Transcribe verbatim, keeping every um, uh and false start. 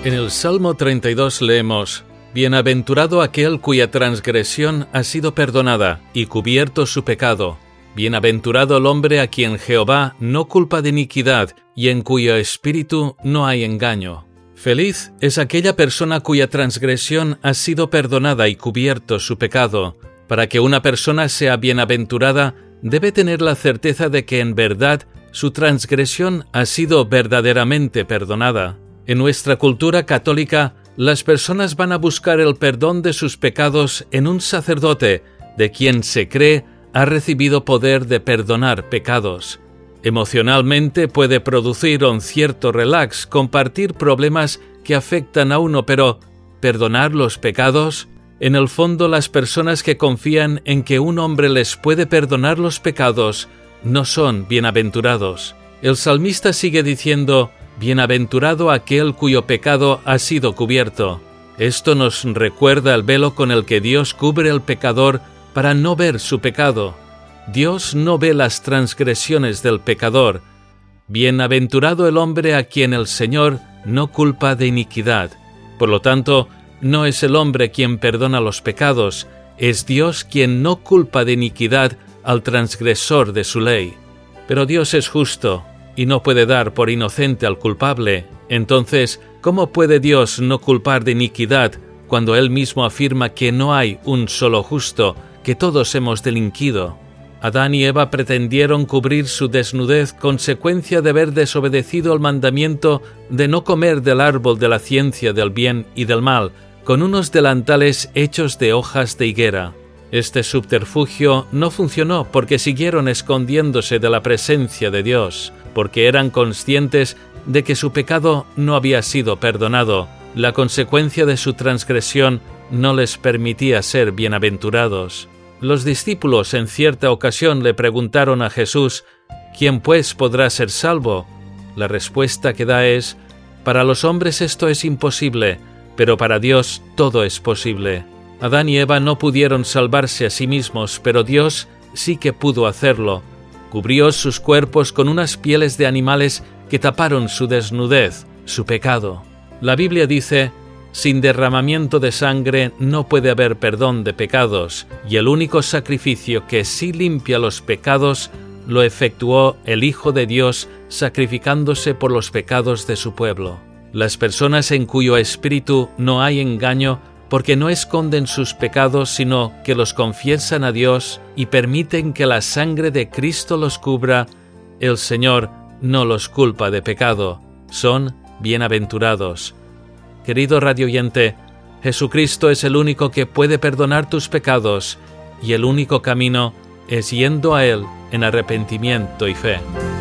En el Salmo treinta y dos leemos: Bienaventurado aquel cuya transgresión ha sido perdonada y cubierto su pecado. Bienaventurado el hombre a quien Jehová no culpa de iniquidad y en cuyo espíritu no hay engaño. Feliz es aquella persona cuya transgresión ha sido perdonada y cubierto su pecado. Para que una persona sea bienaventurada, debe tener la certeza de que en verdad su transgresión ha sido verdaderamente perdonada. En nuestra cultura católica, las personas van a buscar el perdón de sus pecados en un sacerdote, de quien se cree ha recibido poder de perdonar pecados. Emocionalmente puede producir un cierto relax compartir problemas que afectan a uno, pero ¿perdonar los pecados? En el fondo, las personas que confían en que un hombre les puede perdonar los pecados no son bienaventurados. El salmista sigue diciendo: Bienaventurado aquel cuyo pecado ha sido cubierto. Esto nos recuerda el velo con el que Dios cubre al pecador para no ver su pecado. Dios no ve las transgresiones del pecador. Bienaventurado el hombre a quien el Señor no culpa de iniquidad. Por lo tanto, no es el hombre quien perdona los pecados, es Dios quien no culpa de iniquidad al transgresor de su ley. Pero Dios es justo y no puede dar por inocente al culpable. Entonces, ¿cómo puede Dios no culpar de iniquidad cuando Él mismo afirma que no hay un solo justo, que todos hemos delinquido? Adán y Eva pretendieron cubrir su desnudez consecuencia de haber desobedecido el mandamiento de no comer del árbol de la ciencia del bien y del mal, con unos delantales hechos de hojas de higuera. Este subterfugio no funcionó porque siguieron escondiéndose de la presencia de Dios, porque eran conscientes de que su pecado no había sido perdonado. La consecuencia de su transgresión no les permitía ser bienaventurados. Los discípulos en cierta ocasión le preguntaron a Jesús: ¿Quién pues podrá ser salvo? La respuesta que da es: para los hombres esto es imposible, pero para Dios todo es posible. Adán y Eva no pudieron salvarse a sí mismos, pero Dios sí que pudo hacerlo. Cubrió sus cuerpos con unas pieles de animales que taparon su desnudez, su pecado. La Biblia dice: sin derramamiento de sangre no puede haber perdón de pecados, y el único sacrificio que sí limpia los pecados lo efectuó el Hijo de Dios sacrificándose por los pecados de su pueblo. Las personas en cuyo espíritu no hay engaño, porque no esconden sus pecados, sino que los confiesan a Dios y permiten que la sangre de Cristo los cubra, el Señor no los culpa de pecado. Son bienaventurados. Querido radioyente, Jesucristo es el único que puede perdonar tus pecados, y el único camino es yendo a Él en arrepentimiento y fe.